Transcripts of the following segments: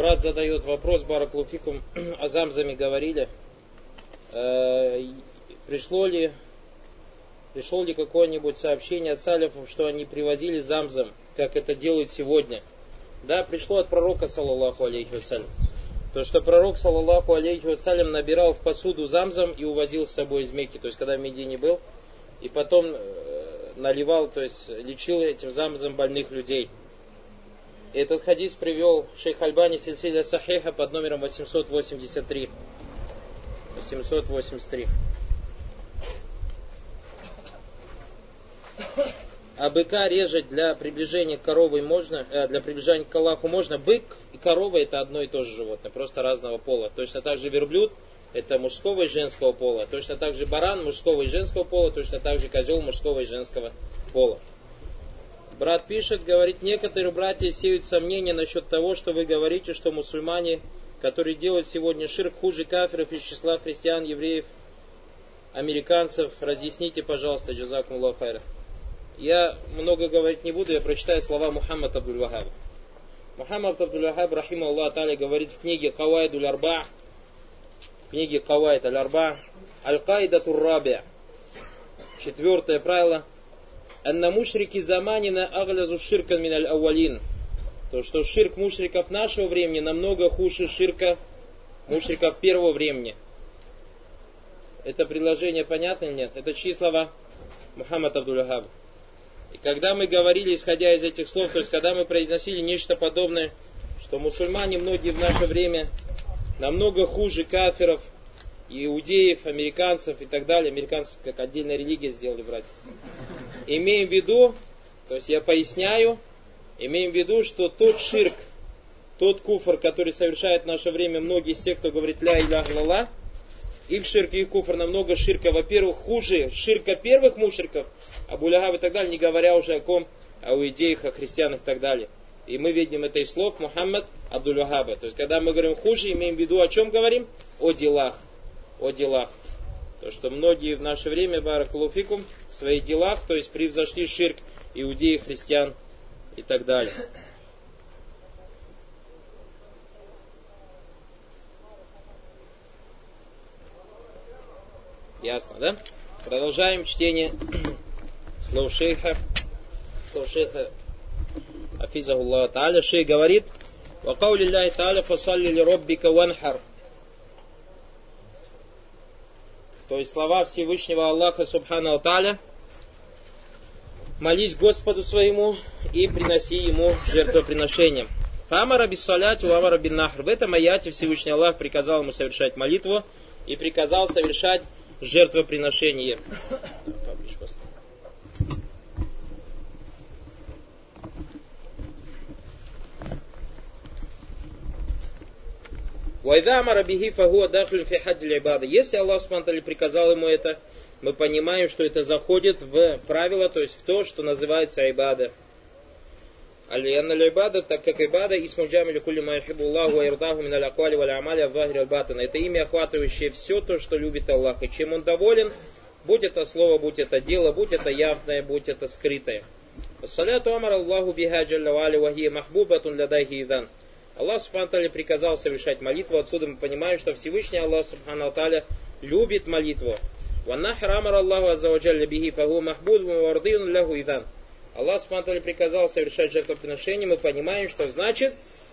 Брат задает вопрос, баракалуфикум, о замзаме говорили. Пришло ли какое-нибудь сообщение от салифов, что они привозили замзам, как это делают сегодня? Да, пришло от пророка, саллаллаху алейхи вассалям. То, что пророк, саллаллаху алейхи вассалям, набирал в посуду замзам и увозил с собой из Мекки, то есть когда в Медине был, и потом наливал, то есть лечил этим замзам больных людей. Этот хадис привел шейх Альбани сильсиля сахиха под номером 883. 883. А быка режать для приближения к корове можно, для приближения к Аллаху можно. Бык и корова это одно и то же животное, просто разного пола. Точно так же верблюд это мужского и женского пола. Точно так же баран мужского и женского пола. Точно так же козел мужского и женского пола. Брат пишет, говорит, некоторые братья сеют сомнения насчет того, что вы говорите, что мусульмане, которые делают сегодня ширк, хуже кафиров из числа христиан, евреев, американцев. Разъясните, пожалуйста, джазакумуллаху хайра. Я много говорить не буду, я прочитаю слова Мухаммада Абдуль-Вахаба. Мухаммад Абдуль-Вахаб, рахима Аллах Та'аля, говорит в книге Кавайд аль-Арба, Аль-Каидатур Раби', 4 правило, «Анна мушрики заманина аглязу ширкан мин аль-ауалин». То, что ширк мушриков нашего времени намного хуже ширка мушриков первого времени. Это предложение понятно или нет? Это чьи слова? Мухаммад Абдуль-Вахаб. И когда мы говорили, исходя из этих слов, то есть когда мы произносили нечто подобное, что мусульмане многие в наше время намного хуже кафиров, иудеев, американцев и так далее, американцев как отдельная религия сделали, братья. Имеем в виду, то есть я поясняю, имеем в виду, что тот ширк, тот куфр, который совершает в наше время многие из тех, кто говорит ля иляха илlallah, их ширк и их куфр намного ширка, во-первых, хуже ширка первых мушриков, Абу Лахаб и так далее, не говоря уже о ком, о иудеях, о христианах и так далее. И мы видим это из слов Мухаммад Абдуль-Вахаба. То есть, когда мы говорим хуже, имеем в виду, о чем говорим? О делах. О делах. То, что многие в наше время, баракалуфикум, в своих делах, то есть превзошли ширк иудеев, христиан и так далее. Ясно, да? Продолжаем чтение слов шейха. Слов шейха Афизахуллах Та'аля. Шейх говорит: «Ва каули Аллахи Та'аля фасалли ли роббика ванхар». То есть слова Всевышнего Аллаха Субхану Та'аля: молись Господу своему и приноси ему жертвоприношение. Фамара биссаляти ва амара бин нахр. В этом аяте Всевышний Аллах приказал ему совершать молитву и приказал совершать жертвоприношение. Если Аллах Субхану приказал ему это, мы понимаем, что это заходит в правило, то есть в то, что называется ибада. Аль-Янна аль-Ибада, так как ибада, исму джамилю кулли ма юхиббу Аллаху ва ярдаху мин аль-аквали валь амали ав-захири аль-батина. Это имя, охватывающее все то, что любит Аллах, и чем Он доволен, будь это слово, будь это дело, будь это явное, будь это скрытое. Ассаляту амар Аллаху биха джалла ва али ва хия махбубатун ладайхи идан. Аллах Субхану Тааля приказал совершать молитву. Отсюда мы понимаем, что Всевышний Аллах Субхану Тааля любит молитву. Ваннахр амар Аллаху азза ва джалла бихи фаху махбубун ва рдин лаху идан. Аллах Субхану Тааля приказал совершать жертвоприношение. Мы понимаем, что значит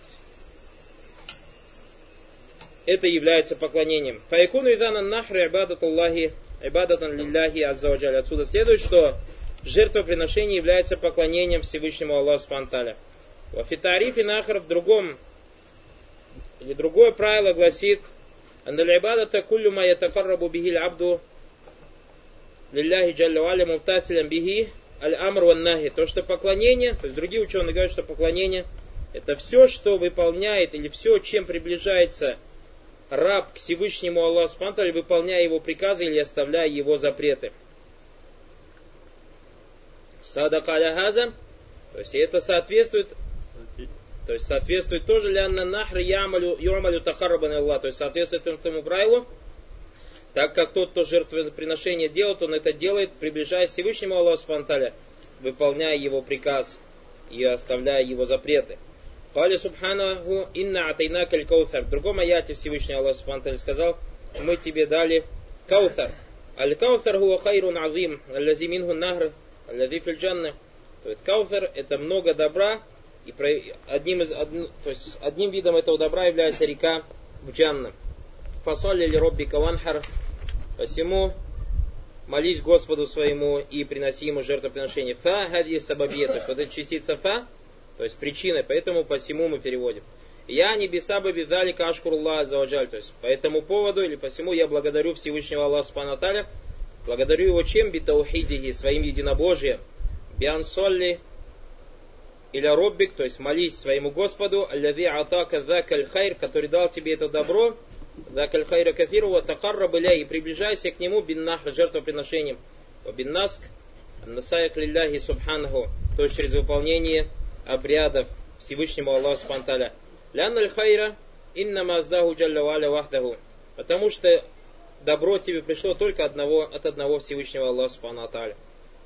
это является поклонением. Фаякуну идан ан-нахр ибадатан лилляхи азза ва джалла. Отсюда следует, что жертвоприношение является поклонением Всевышнему Аллаху Субхану Тааля. В фитарифе нахр в другом, или другое правило гласит: андаль ибадата куллю ма ятакаррабу бихи абду лилляхи джалла ва аля муфтафилям бихи аль-амр ван-нахи. То, что поклонение, то есть другие ученые говорят, что поклонение это все, что выполняет, или все, чем приближается раб к Всевышнему Аллаху Субхану Тааля, выполняя его приказы или оставляя его запреты. Садака аля хаза, то есть это соответствует тоже лянна нахр ямалю тахаррабан Аллах, то есть соответствует этому правилу, так как тот, кто жертвоприношение делает, он это делает, приближаясь к Всевышнему Аллаху Субхану Тааля, выполняя его приказ и оставляя его запреты. Кали субханаху инна атайнака аль-каутар. В другом аяте Всевышний Аллах Субхану сказал, мы тебе дали каутар. Аль-каутар хуа хайрун азим, аллази минху нахр, аллази фил джанна. То есть каутар это много добра, и одним видом этого добра является река в Джанна. Фасалли ли роббика ванхар. Посему молись Господу своему и приноси ему жертвоприношение. Фа хади сабабия. То есть вот эта частица фа, то есть причиной, поэтому посему мы переводим. Я не бисабаби далика ашкуруллах аззаваджаль. То есть по этому поводу или посему я благодарю Всевышнего Аллаха Субхану ва Тааля. Благодарю его чем? Битаухидихи, своим единобожием. Биансолли или роббик, то есть молись своему Господу, аллади атака закаль хайр, который дал тебе это добро, закаль хайра кафиру, ва такарраб иляй, и приближайся к нему биннахр, жертвоприношением, ва биннаск, аннасаяк лилляхи субханаху, то есть через выполнение обрядов Всевышнему Аллаху Субхану ва Тааля. Лянна аль хайра иннама аздаху джалля ва аля вахдаху, потому что добро тебе пришло только от одного Всевышнего Аллаха Субхану ва Тааля.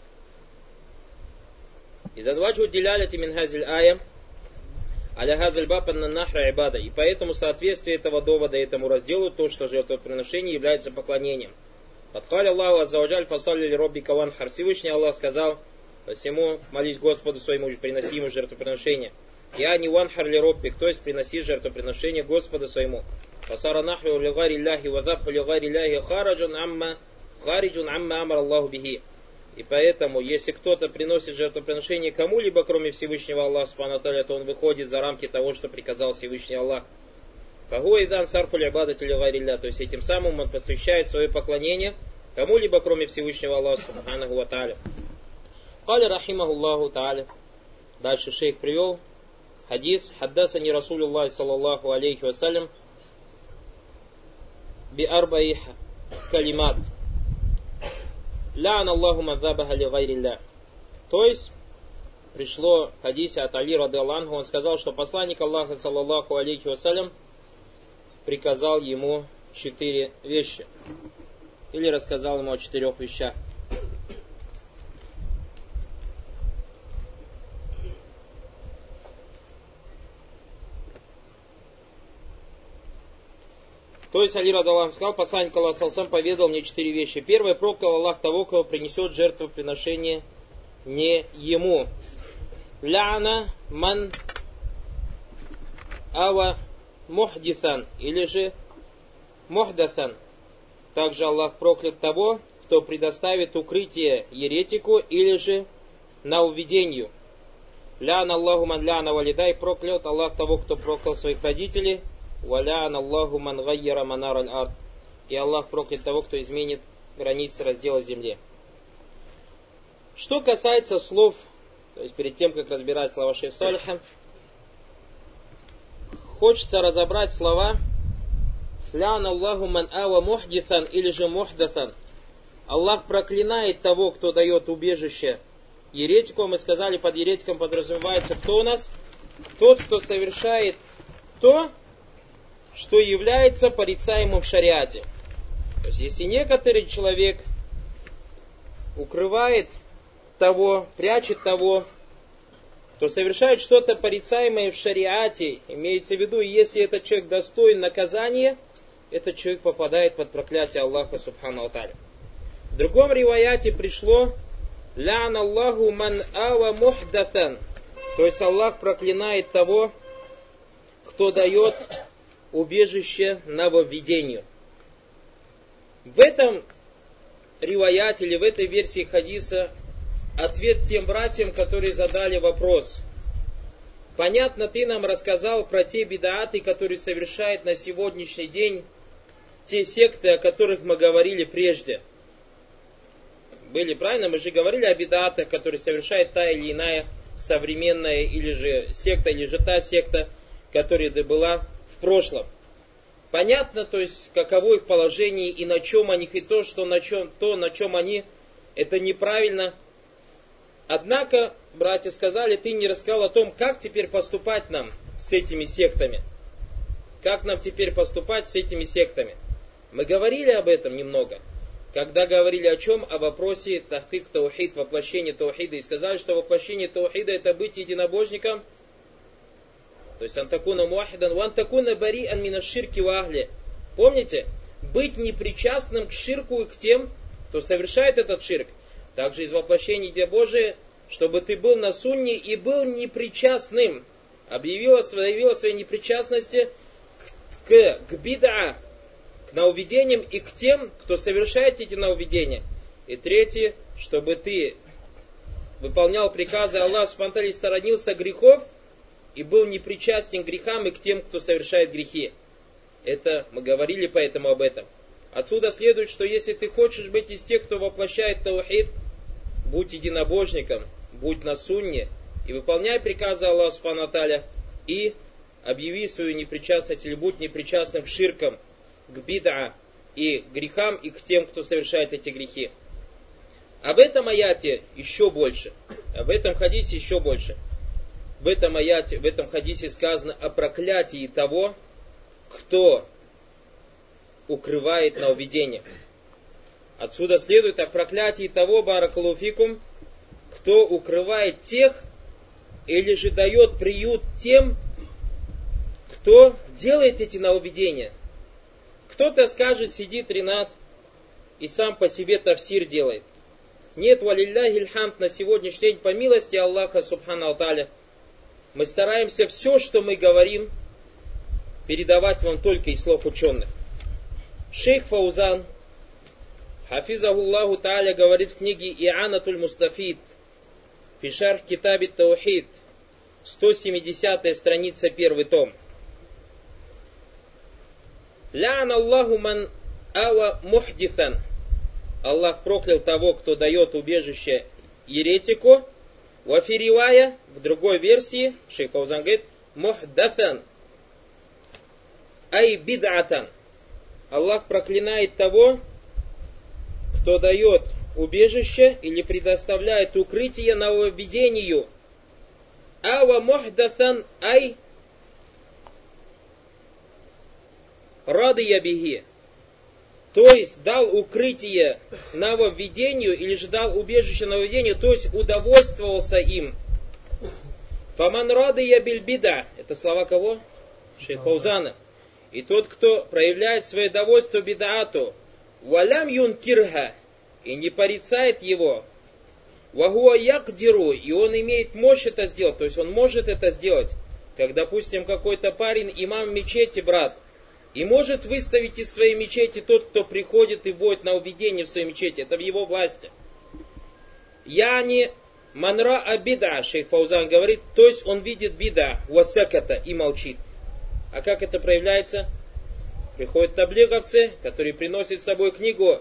И задваджу диляляти мин хазиль ая аля хазиль баб анна нахра ибада. И поэтому соответствие этого довода этому разделу, то, что жертвоприношение является поклонением. Подкали Аллаху аззаваджаль фасалли ли роббика ванхар. Всевышний Аллах сказал, посему молись Господу своему, приноси ему жертвоприношение. Я не ванхар ли роббик, то есть приноси жертвоприношение Господу своему. Фасара нахру ли гари ляхи вазабху ли гари ляхи хараджун амма амар Аллаху бихи. И поэтому, если кто-то приносит жертвоприношение кому-либо, кроме Всевышнего Аллаха Субхану ва Тааля, то он выходит за рамки того, что приказал Всевышний Аллах. Фагуайдан сарфу лябадати лигарилля, то есть этим самым он посвящает свое поклонение кому-либо, кроме Всевышнего Аллаха Субхану ва Тааля. Каля рахимахуллаху Тааля. Дальше шейх привел хадис. Хаддасани Расулуллах саллаллаху алейхи вассалям би арбаи калимат. Ля'ан Аллаху мазабаха ли гайрилля. То есть, пришло в хадисе от Али радиаллаху анху, он сказал, что посланник Аллаха саллаллаху алейхи вассалям приказал ему 4 вещи. Или рассказал ему о 4 вещах. То есть Али радиаллаху сказал, посланник Аллаха саллаллаху поведал мне 4 вещи. Первое, проклял Аллах того, кого принесет жертвоприношение не ему. Ля'ана ман ава мухдитхан, или же мухдатхан. Также Аллах проклят того, кто предоставит укрытие еретику или же нововведению. Ля'ана Аллаху ман ля'ана валидай, проклят Аллах того, кто проклял своих родителей. Валя'ан Аллаху ман гайяра манар аль-ард. И Аллах проклят того, кто изменит границы раздела земли. Что касается слов, то есть перед тем, как разбирать слова шейх Салиха, хочется разобрать слова Ля'ан Аллаху ман ава мухдитхан или же мухдатхан. Аллах проклинает того, кто дает убежище еретику. Мы сказали, под еретиком подразумевается кто у нас? Тот, кто совершает то, что является порицаемым в шариате. То есть, если некоторый человек укрывает того, прячет того, кто совершает что-то порицаемое в шариате, имеется в виду, если этот человек достоин наказания, этот человек попадает под проклятие Аллаха Субхану ва Тааля. В другом риваяте пришло «Ля'ан Аллаху ман ава мухдатхан», то есть Аллах проклинает того, кто дает убежище нововведению. В этом риваяте или в этой версии хадиса ответ тем братьям, которые задали вопрос. Понятно, ты нам рассказал про те бидааты, которые совершают на сегодняшний день те секты, о которых мы говорили прежде. Были, правильно? Мы же говорили о бидаатах, которые совершает та или иная современная или же секта, или же та секта, которая была в прошлом. Понятно, то есть, каково их положение и на чем они, и то, на чем они, это неправильно. Однако, братья сказали, ты не рассказал о том, как теперь поступать нам с этими сектами. Как нам теперь поступать с этими сектами. Мы говорили об этом немного. Когда говорили о чем? О вопросе тахтик таухид, воплощение таухида. И сказали, что воплощение таухида это быть единобожником То есть антакуна муахидан, вантакуна бари ан мина ширки ва ахли. Помните? Быть непричастным к ширку и к тем, кто совершает этот ширк. Также из воплощения Идеи Божией, чтобы ты был на сунне и был непричастным. Заявила о своей непричастности к бид'a, к нововведениям и к тем, кто совершает эти нововведения. И третье, чтобы ты выполнял приказы Аллаха субхану ва тааля и сторонился грехов и был непричастен к грехам и к тем, кто совершает грехи. Это мы говорили поэтому об этом. Отсюда следует, что если ты хочешь быть из тех, кто воплощает таухид, будь единобожником, будь на сунне и выполняй приказы Аллаха субхану ва тааля и объяви свою непричастность или будь непричастным к ширкам, к бид'a и грехам и к тем, кто совершает эти грехи. Об этом аяте еще больше. Об этом хадисе еще больше. В этом аяте, в этом хадисе сказано о проклятии того, кто укрывает нововведение. Отсюда следует о проклятии того, баракаллаху фикум, кто укрывает тех или же дает приют тем, кто делает эти нововведения. Кто-то скажет, сидит Ринат и сам по себе тафсир делает. Нет, валилляхи льхамд, на сегодняшний день, по милости Аллаха субхану ва тааля, мы стараемся все, что мы говорим, передавать вам только из слов ученых. Шейх Фаузан, хафизахуллаху тааля, говорит в книге И'анатуль Мустафид, фи шарх китаби таухид, 170 страница, 1 том. Ля'ан Аллаху ман ава мухдитхан. Аллах проклял того, кто дает убежище еретику. Вафиривая, в другой версии, шейх Фаузан говорит, мухдатхан, ай бид'атан. Аллах проклинает того, кто дает убежище или предоставляет укрытие нововведению. Ава мухдатхан, ай радия бихи. То есть дал укрытие нововведению или же дал убежище нововведению, то есть удовольствовался им. Фаман радия биль бида. Это слова кого? Шейх Фаузана. И тот, кто проявляет свое довольство бидаату, валям юнкирха, и не порицает его, вахуа якдиру, и он имеет мощь это сделать, то есть он может это сделать. Как, допустим, какой-то парень, имам мечети, брат, и может выставить из своей мечети тот, кто приходит и вводит нововведение в своей мечети. Это в его власти. Яни манра абида, шейх Фаузан говорит, то есть он видит бида, васаката, и молчит. А как это проявляется? Приходят таблиговцы, которые приносят с собой книгу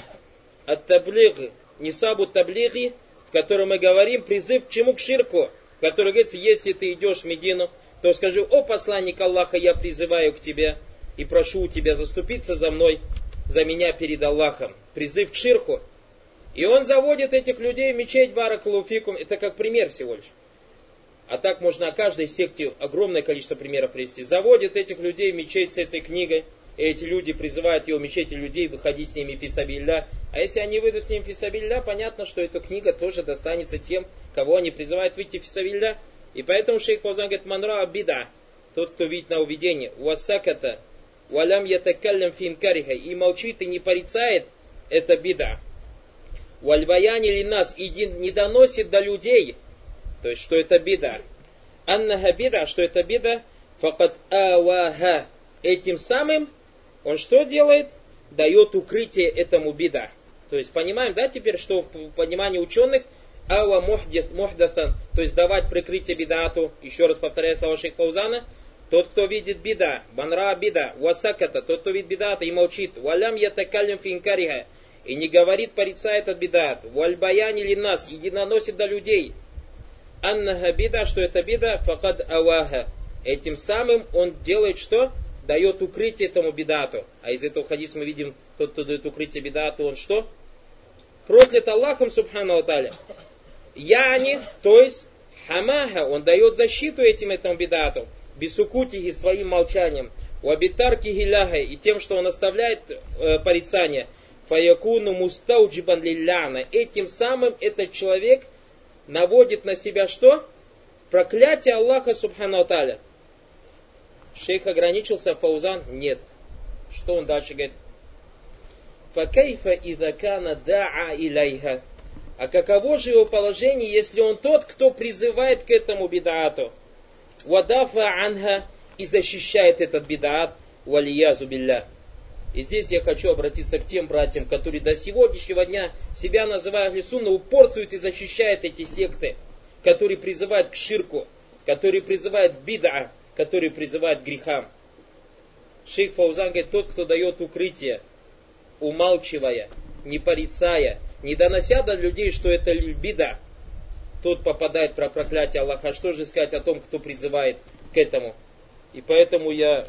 ат-таблиг, нисабу таблиги, в которой мы говорим призыв к чему? К ширку, в которой говорится, если ты идешь в Медину, то скажи: о посланник Аллаха, я призываю к тебе и прошу у тебя заступиться за мной, за меня перед Аллахом. Призыв к ширку. И он заводит этих людей в мечеть, баракаллаху фикум. Это как пример всего лишь. А так можно о каждой секте огромное количество примеров привести. Заводит этих людей в мечеть с этой книгой. И эти люди призывают его в мечети людей выходить с ними фисабилля. А если они выйдут с ними фисабилля, понятно, что эта книга тоже достанется тем, кого они призывают выйти фисабилля. И поэтому шейх Фаузан говорит: манра абида, тот, кто видит на увидение, уассаката, валям ятакаллям финкариха, и молчит и не порицает, это бида. Вальбаяни ли нас, и не доносит до людей, то есть что это бида. Аннаха бида, что это бида, факат аваха, этим самым он что делает? Дает укрытие этому бида. То есть понимаем, да, теперь, что в понимании ученых ава мухдатхан, то есть давать прикрытие бидату, еще раз повторяю слова шейха Фаузана, тот, кто видит бида, банра бида, васаката, тот, кто видит бидата и молчит, валям ятакалям финкариха, и не говорит, порицает от бидат, вальбаяни ли нас, и не наносит до людей, аннаха бида, что это бида, факад аваха, этим самым он делает что? Дает укрытие этому бидату. А из этого хадиса мы видим, тот, кто дает укрытие бидату, он что? Проклят Аллахом, субхану ва тааля. Яни, то есть хамаха, он дает защиту этому бидату, бисукутихи, своим молчанием, уабитарки гиляха, и тем, что он оставляет порицание, фаякуну мустауджибан лилляна, этим самым этот человек наводит на себя что? Проклятие Аллаха, субхану ва тааля. Шейх ограничился, Фаузан нет. Что он дальше говорит? Факайфа идза кана да'a илайха. А каково же его положение, если он тот, кто призывает к этому бидаату? Вадафа анха, и защищает этот бидаат, валиязу билля. И здесь я хочу обратиться к тем братьям, которые до сегодняшнего дня себя называют ахли сунна, упорствуют и защищают эти секты, которые призывают к ширку, которые призывают к бид'a, которые призывают к грехам. Шейх Фаузан говорит, тот, кто дает укрытие, умалчивая, не порицая, не донося до людей, что это бида, тот попадает про проклятие Аллаха. Что же сказать о том, кто призывает к этому? И поэтому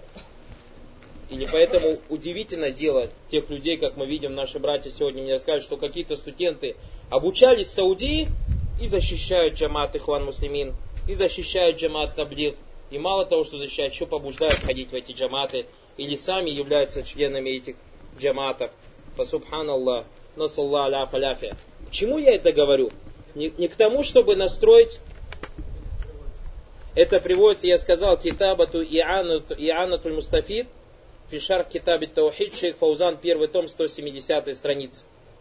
поэтому удивительно дело тех людей, как мы видим, наши братья сегодня мне рассказывают, что какие-то студенты обучались в Саудии и защищают джамат Ихван Муслимин, и защищают джамат Таблигh. И мало того, что защищают, еще побуждают ходить в эти джаматы, или сами являются членами этих джаматов. Фасубханаллах, насаллаху аляфа ляфия. К чему я это говорю? Не к тому, чтобы настроить. Это приводится, я сказал, китабату И'анатуль Мустафид, фишар китабит таухид, шейх Фаузан, 1 том, 170 страница.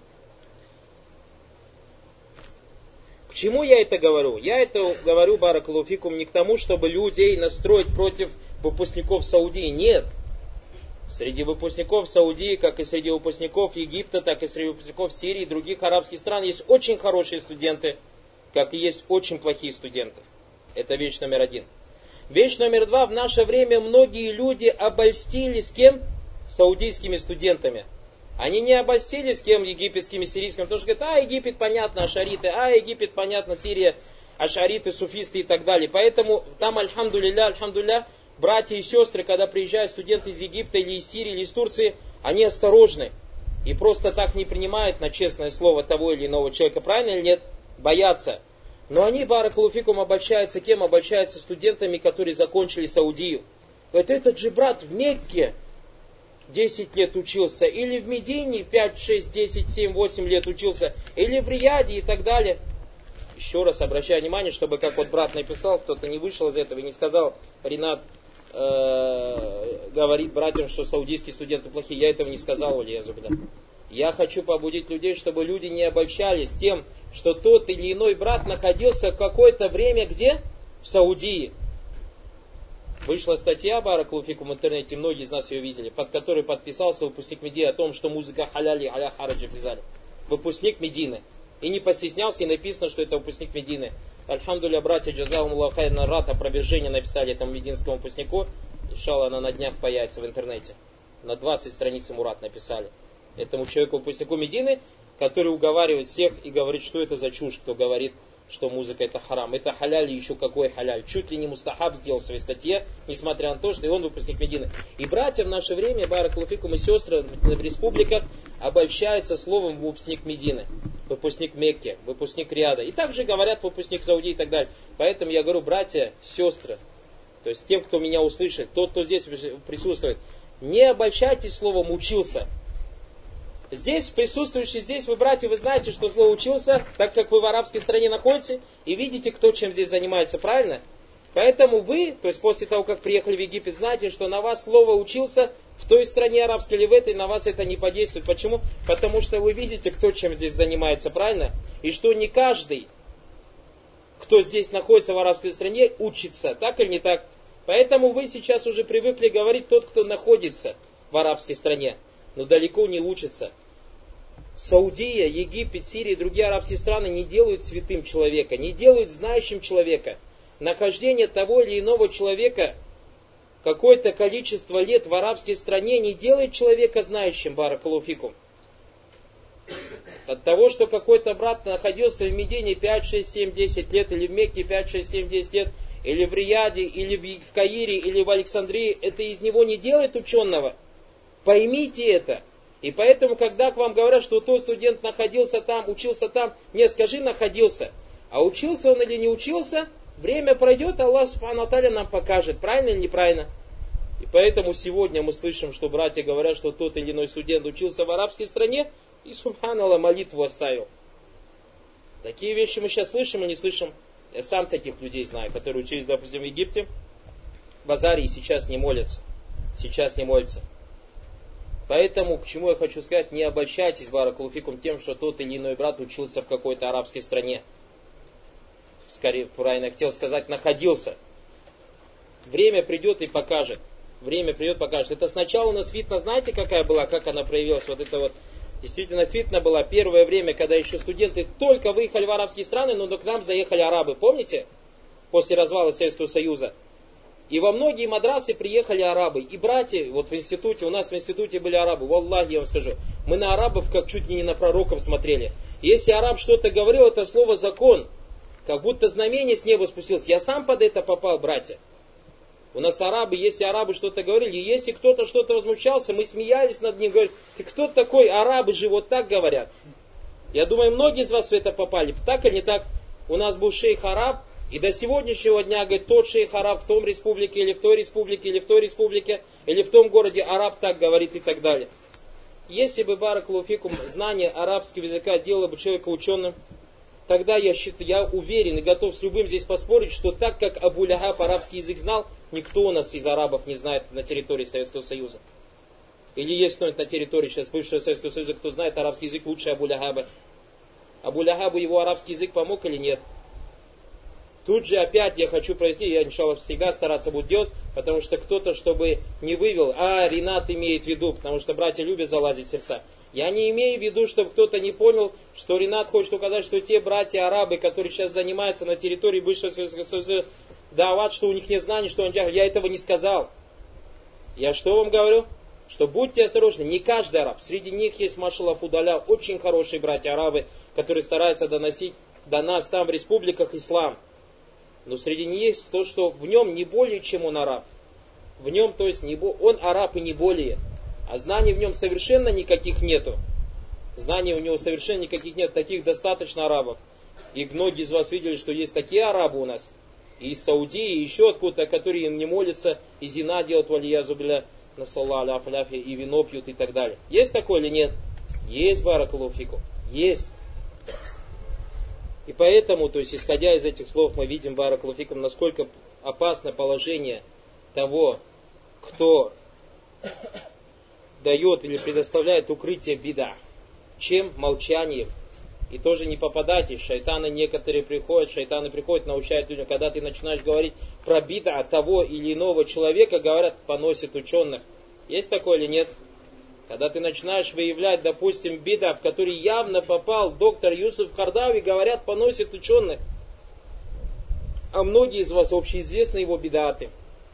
К чему я это говорю? Я это говорю, баракаллаху фикум, не к тому, чтобы людей настроить против выпускников Саудии. Нет. Среди выпускников Саудии, как и среди выпускников Египта, так и среди выпускников Сирии и других арабских стран есть очень хорошие студенты, как и есть очень плохие студенты. Это вещь номер один. Вещь номер два. В наше время многие люди обольстились кем? Саудийскими студентами. Они не обольстились кем? Египетскими, сирийскими. Потому что говорят, Египет понятно, ашариты, Египет понятно, Сирия, ашариты, суфисты и так далее. Поэтому там, альхамдулилля, братья и сестры, когда приезжают студенты из Египта или из Сирии, или из Турции, они осторожны. И просто так не принимают на честное слово того или иного человека. Правильно или нет? Боятся. Но они, баракаллаху фикум, обольщаются кем? Обольщаются студентами, которые закончили Саудию. Говорят, этот же брат в Мекке 10 лет учился, или в Медине 5, 6, 10, 7, 8 лет учился, или в Рияде и так далее. Еще раз обращаю внимание, чтобы, как вот брат написал, кто-то не вышел из этого и не сказал, Ринат говорит братьям, что саудийские студенты плохие. Я этого не сказал, валиязубилля. Я хочу побудить людей, чтобы люди не обольщались тем, что тот или иной брат находился какое-то время где? В Саудии. Вышла статья, баракаллаху фикум, в интернете, многие из нас ее видели, под которой подписался выпускник Медины о том, что музыка халяли аля хараджи физали. Выпускник Медины. И не постеснялся, и написано, что это выпускник Медины. Альхамдулилля, братья, джазаумуллаху хайран рад, опровержение написали этому мединскому выпускнику. Иншаллах, она на днях появится в интернете. На 20 страниц ему рад написали. Этому человеку, выпускнику Медины, который уговаривает всех и говорит, что это за чушь, кто говорит, что музыка это харам. Это халяль, и еще какой халяль. Чуть ли не мустахаб сделал в своей статье, несмотря на то, что и он выпускник Медины. И братья в наше время, баракаллаху фикум, и сестры в республиках обольщаются словом выпускник Медины, выпускник Мекки, выпускник Риада. И также говорят выпускник Саудии и так далее. Поэтому я говорю, братья, сестры, то есть тем, кто меня услышит, тот, кто здесь присутствует, не обольщайтесь словом «учился». Здесь, присутствующие здесь, вы, братья, вы знаете, что слово «учился», так как вы в арабской стране находитесь, и видите, кто чем здесь занимается, правильно? Поэтому вы, то есть после того, как приехали в Египет, знаете, что на вас слово «учился» в той стране арабской или в этой, на вас это не подействует. Почему? Потому что вы видите, кто чем здесь занимается, правильно? И что не каждый, кто здесь находится в арабской стране, учится, так или не так? Поэтому вы сейчас уже привыкли говорить тот, кто находится в арабской стране, но далеко не учится. Саудия, Египет, Сирия и другие арабские страны не делают святым человека, не делают знающим человека. Нахождение того или иного человека какое-то количество лет в арабской стране не делает человека знающим, баракаллаху фикум. От того, что какой-то брат находился в Медине 5, 6, 7, 10 лет, или в Мекке 5, 6, 7, 10 лет, или в Рияде, или в Каире, или в Александрии, это из него не делает ученого. Поймите это. И поэтому, когда к вам говорят, что тот студент находился там, учился там, не скажи находился. А учился он или не учился, время пройдет, Аллах Субхану ва Тааля нам покажет, правильно или неправильно. И поэтому сегодня мы слышим, что братья говорят, что тот или иной студент учился в арабской стране и, субханаллах, молитву оставил. Такие вещи мы сейчас слышим и не слышим. Я сам таких людей знаю, которые учились, допустим, в Египте. в Азарии сейчас не молятся. Сейчас не молятся. Поэтому, к чему я хочу сказать, не обольщайтесь, баракаллаху фикум, тем, что тот или иной брат учился в какой-то арабской стране. Скорее, правильно хотел сказать, находился. Время придет и покажет. Время придет, покажет. Это сначала у нас фитна, знаете, какая была, как она проявилась? Вот это вот, действительно, фитна была первое время, когда еще студенты только выехали в арабские страны, но к нам заехали арабы. Помните? После развала Советского Союза. И во многие мадрасы приехали арабы. И братья, вот в институте, у нас в институте были арабы. Валлахи, я вам скажу, мы на арабов как чуть ли не на пророков смотрели. Если араб что-то говорил, это слово закон. Как будто знамение с неба спустилось. Я сам под это попал, братья. У нас арабы, если арабы что-то говорили, если кто-то что-то возмущался, мы смеялись над ним, говорили, ты кто такой, арабы же вот так говорят. Я думаю, многие из вас в это попали. Так или не так? У нас был шейх араб, и до сегодняшнего дня, говорит, тот шейх араб в том республике, или в той республике, или в той республике, или в том городе араб так говорит и так далее. Если бы, баракаллаху фикум, знание арабского языка делало бы человека ученым, тогда я уверен и готов с любым здесь поспорить, что так как Абу Лахаб арабский язык знал, никто у нас из арабов не знает на территории Советского Союза. Или есть кто-нибудь на территории сейчас бывшего Советского Союза, кто знает арабский язык лучше Абу Лахаба? Абу Лахабу его арабский язык помог или нет? Тут же опять я хочу провести, я, иншаллах, всегда стараться буду делать, потому что кто-то, чтобы не вывел, Ринат имеет в виду, потому что братья любят залазить в сердца. Я не имею в виду, чтобы кто-то не понял, что Ринат хочет указать, что те братья-арабы, которые сейчас занимаются на территории бывшего Советского Союза, дават, что у них нет знаний, что он джахиль. Я этого не сказал. Я что вам говорю? Что будьте осторожны, не каждый араб. Среди них есть, машаллах фудаля, очень хорошие братья-арабы, которые стараются доносить до нас там в республиках ислам. Но среди них есть то, что в нем не более, чем он араб. В нем, то есть, он араб и не более. А знаний в нем совершенно никаких нету. Знаний у него совершенно никаких нет. Таких достаточно арабов. И многие из вас видели, что есть такие арабы у нас. И из Саудии, и еще откуда-то, которые им не молятся, и зина делают, валиязу билля, насаллаху аляфи, и вино пьют и так далее. Есть такое или нет? Есть, баракаллаху фикум. Есть. И поэтому, то есть, исходя из этих слов, мы видим, баракаллаху фикум, насколько опасно положение того, кто дает или предоставляет укрытие бида. Чем? Молчанием. И тоже не попадайте. Шайтаны некоторые приходят, научают людям. Когда ты начинаешь говорить про бида от того или иного человека, говорят, поносит ученых. Есть такое или нет? Когда ты начинаешь выявлять, допустим, бида, в который явно попал доктор Юсуф Кардави, говорят, поносит ученых. А многие из вас общеизвестны его бидаты.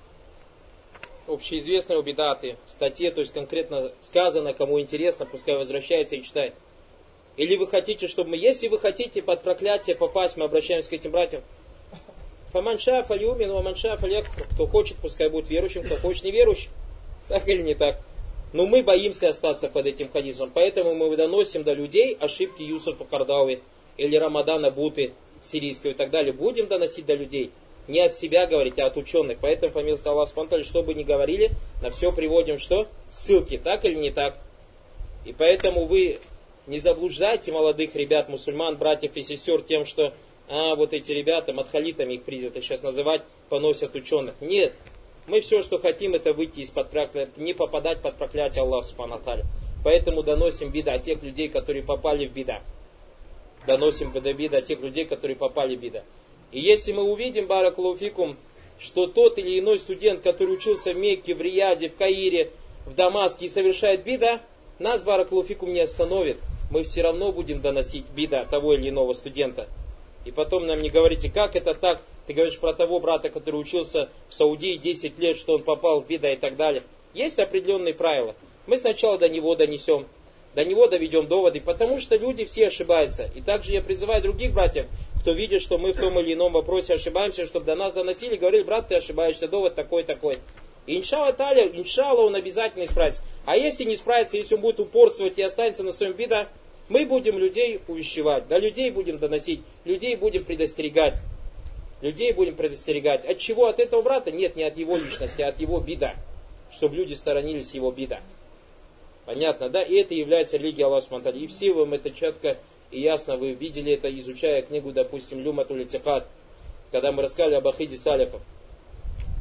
Общеизвестные его бидаты. В статье, то есть конкретно сказано, кому интересно, пускай возвращается и читает. Или вы хотите, чтобы мы, если вы хотите под проклятие попасть, мы обращаемся к этим братьям. Фаманша фалюмин, ваманша фалякфур. Кто хочет, пускай будет верующим, кто хочет неверующим. Так или не так? Но мы боимся остаться под этим хадисом. Поэтому мы доносим до людей ошибки Юсуфа Кардауи или Рамадана Буты сирийского и так далее. Будем доносить до людей. Не от себя говорить, а от ученых. Поэтому, по милости Аллаха субхану ва тааля, что бы ни говорили, на все приводим что? Ссылки. Так или не так? И поэтому вы не заблуждайте молодых ребят, мусульман, братьев и сестер тем, что вот эти ребята, мадхалитами их принято сейчас называть, поносят ученых. Нет. Мы все, что хотим, это выйти из-под проклятия, не попадать под проклятие Аллаха субхану ва тааля. Поэтому доносим бида тех людей, которые попали в бида. Доносим бида тех людей, которые попали в бида. И если мы увидим, баракаллаху фикум, что тот или иной студент, который учился в Мекке, в Рияде, в Каире, в Дамаске и совершает бида, нас, баракаллаху фикум, не остановит. Мы все равно будем доносить бида того или иного студента. И потом нам не говорите, как это так? Ты говоришь про того брата, который учился в Саудии 10 лет, что он попал в бида и так далее. Есть определенные правила. Мы сначала до него донесем, до него доведем доводы, потому что люди все ошибаются. И также я призываю других братьев, кто видит, что мы в том или ином вопросе ошибаемся, чтобы до нас доносили, говорили, брат, ты ошибаешься, довод такой-такой. И иншаллах, он обязательно исправится. А если не справится, если он будет упорствовать и останется на своем бида, мы будем людей увещевать, до людей будем доносить, людей будем предостерегать. Людей будем предостерегать. От чего? От этого брата? Нет, не от его личности, а от его бида. Чтобы люди сторонились его бида. Понятно, да? И это является религией Аллаха субхану ва тааля. И все вам это четко и ясно, вы видели это, изучая книгу, допустим, Люматуль Итикад, когда мы рассказали об Ахиде Салифов.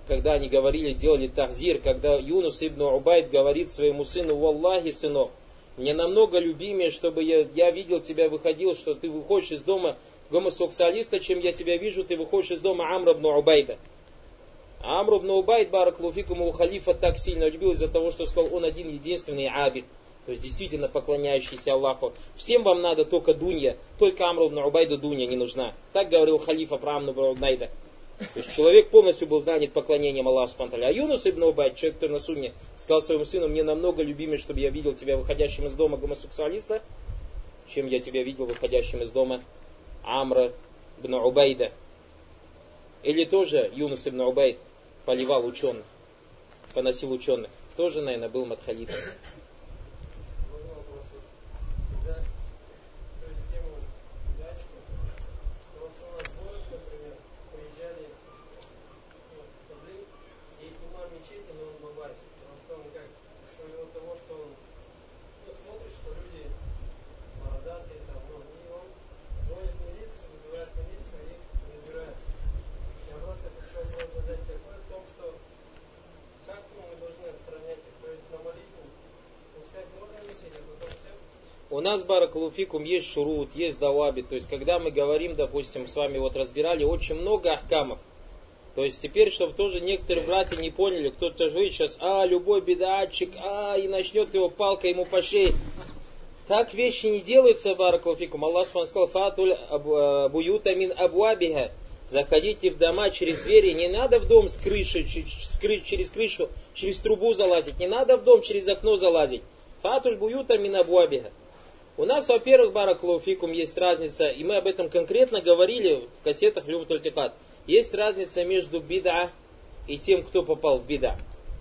когда они говорили, делали тахзир, когда Юнус ибн Убайд говорит своему сыну: «Валлахи, сынок, мне намного любимее, чтобы я видел тебя, выходил, что ты выходишь из дома гомосексуалиста, чем я тебя вижу, ты выходишь из дома Амра ибн Убайда». А Амр ибн Убайд, баракаллаху фикум, его халифа так сильно любил из-за того, что сказал: он один единственный абид, то есть действительно поклоняющийся Аллаху. Всем вам надо только дунья, только Амру ибн Убайду дунья не нужна. Так говорил халифа про Амру ибн Убайда. То есть человек полностью был занят поклонением Аллаху субхану ва тааля. А Юнус ибн Убайд, человек, который на сунне, сказал своему сыну: мне намного любимее, чтобы я видел тебя выходящим из дома гомосексуалиста, чем я тебя видел выходящим из дома Амра ибн Убайда. Или тоже Юнус ибн Убайд поливал ученых, поносил ученых. Тоже, наверное, был мадхалитом. У нас, баракаллаху фикум, есть шурут, есть давабит. То есть, когда мы говорим, допустим, с вами вот разбирали очень много ахкамов. То есть, теперь, чтобы тоже некоторые братья не поняли, кто-то же выйдет сейчас: любой бедатчик, и начнет его палкой ему по шее. Так вещи не делаются, баракаллаху фикум. Аллах сказал: фатуль буюта мин абуабиха. Заходите в дома через двери. Не надо в дом с крыши, через крышу, через трубу залазить. Не надо в дом через окно залазить. Фатуль буюта мин абуабиха. У нас, во-первых, баракаллаху фикум, есть разница, и мы об этом конкретно говорили в кассетах Любутуль Тикад. Есть разница между бида и тем, кто попал в бида.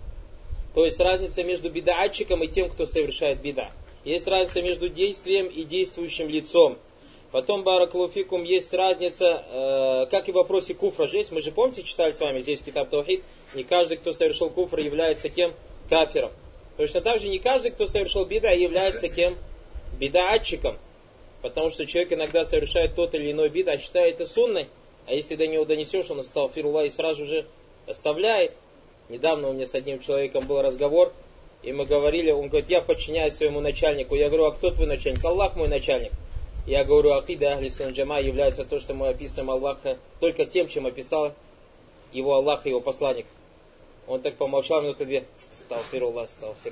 То есть разница между бидаатчиком и тем, кто совершает бида. Есть разница между действием и действующим лицом. Потом, баракаллаху фикум, есть разница, как и в вопросе куфра же есть. Мы же, помните, читали с вами здесь Китаб Таухид, не каждый, кто совершил куфр, является кем? Кафиром. Точно так же не каждый, кто совершил бида, является кем? Бидаатчиком. Потому что человек иногда совершает тот или иной бид, считает это сунной. А если до него донесешь, он астагфируллах и сразу же оставляет. Недавно у меня с одним человеком был разговор, и мы говорили, он говорит: я подчиняюсь своему начальнику. Я говорю: а кто твой начальник? Аллах мой начальник. Я говорю: акида ахли сунна джама является то, что мы описываем Аллаха только тем, чем описал его Аллах и его посланник. Он так помолчал минуты две. Астагфируллах,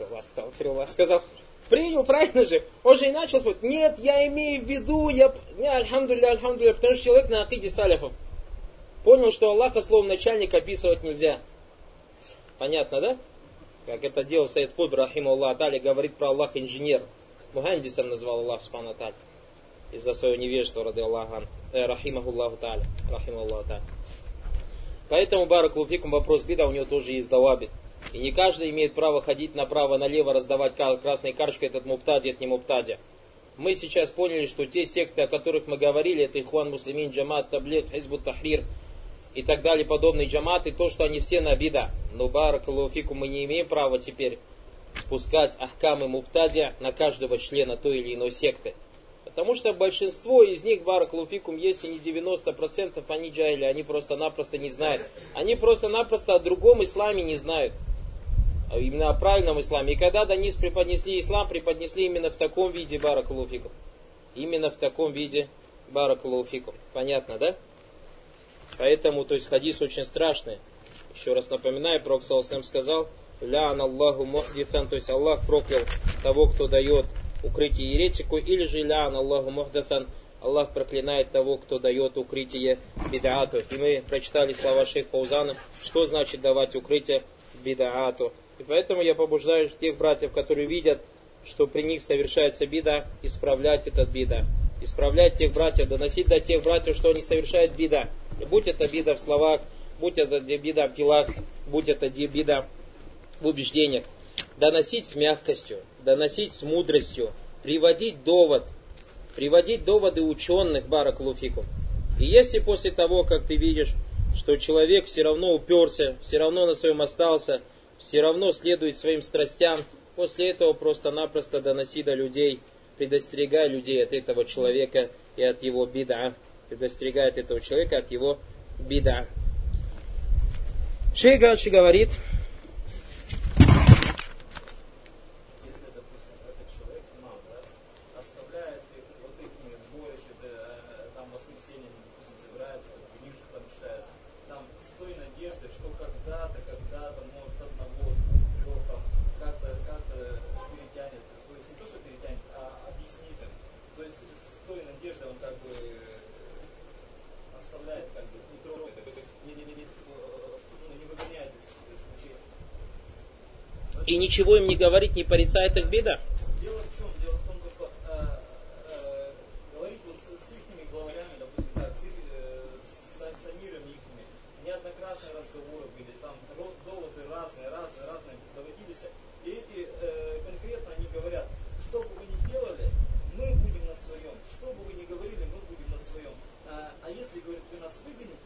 сказал: принял, правильно же? Он же и начал спорить: нет, я имею в виду, альхамдулилля, потому что человек на акиде саляфов понял, что Аллаха словом начальник описывать нельзя. Понятно, да? Как это делал Сайд Кутб, рахимахуллах та'аля, говорит про Аллаха инженер. Мухандисом назвал Аллах субхану та'аля из-за своего невежества, ради Аллаха, рахимахуллаху та'аля. Поэтому, баракаллаху фикум, вопрос бида, у него тоже есть давабит. И не каждый имеет право ходить направо-налево, раздавать красные карточки: этот муптади, это не муптади. Мы сейчас поняли, что те секты, о которых мы говорили, это Ихван Муслимин, Джамат, Таблигh, Хизбут Тахрир и так далее, подобные джаматы, то, что они все на бида. Но, баракаллаху фикум, мы не имеем права теперь спускать ахкамы муптади на каждого члена той или иной секты. Потому что большинство из них, баракаллаху фикум, если не 90%, они джахили, они просто-напросто не знают. Они просто-напросто о другом исламе не знают. Именно о правильном исламе. И когда до них преподнесли ислам, преподнесли именно в таком виде, баракаллаху фикум. Именно в таком виде, баракаллаху фикум. Понятно, да? Поэтому, то есть, хадис очень страшный. Еще раз напоминаю, Пророк саллаллаху алейхи ва саллям сказал: ля'ан Аллаху мухдитан, то есть Аллах проклял того, кто дает укрытие еретику, или же ля'ан Аллаху мухдатан, Аллах проклинает того, кто дает укрытие бидаату. И мы прочитали слова шейха Фаузана, что значит давать укрытие бидаату. И поэтому я побуждаю тех братьев, которые видят, что при них совершается бида, исправлять этот бида. Исправлять тех братьев, доносить до тех братьев, что они совершают бида. И будь это бида в словах, будь это бида в делах, будь это бида в убеждениях. Доносить с мягкостью, доносить с мудростью, приводить доводы ученых, баракаллаху фикум. И если после того, как ты видишь, что человек все равно уперся, все равно на своем остался, все равно следует своим страстям, после этого просто-напросто доноси до людей, предостерегай людей от этого человека и от его бида. Предостерегай от этого человека от его бида. Шейх дальше говорит. Если, допустим, этот человек, имам, да, оставляет их, вот их сборище, там в воскресенье, допустим, собираются, книжку там читают, там с той надеждой, что когда-то, может, одного, двух, трех, там, как-то перетянет, то есть не то, что перетянет, а объяснит им. То есть с той надеждой он как бы оставляет, как бы, не трогает, то есть не выгоняет из учения. И ничего им не говорит, не порицает их беда. Дело в чем? Дело в том, что говорить вот с их главарями, допустим, так, с амирами ихними, неоднократные разговоры были, там доводы разные доводились. И эти конкретно они говорят, что бы вы ни делали, мы будем на своем. Что бы вы ни говорили, мы будем на своем. А если, говорит, вы нас выгоните,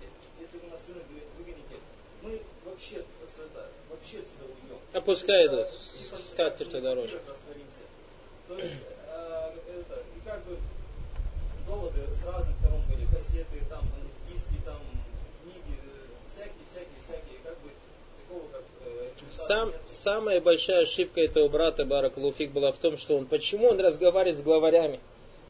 мы вообще отсюда уйдем. Опускай это, скатерть дороже. То есть, и как бы доводы с разных сторон были, кассеты, там, диски, там, книги, всякие, как бы, такого, как... Самая большая ошибка этого брата Баракалуфик была в том, что почему он разговаривает с главарями?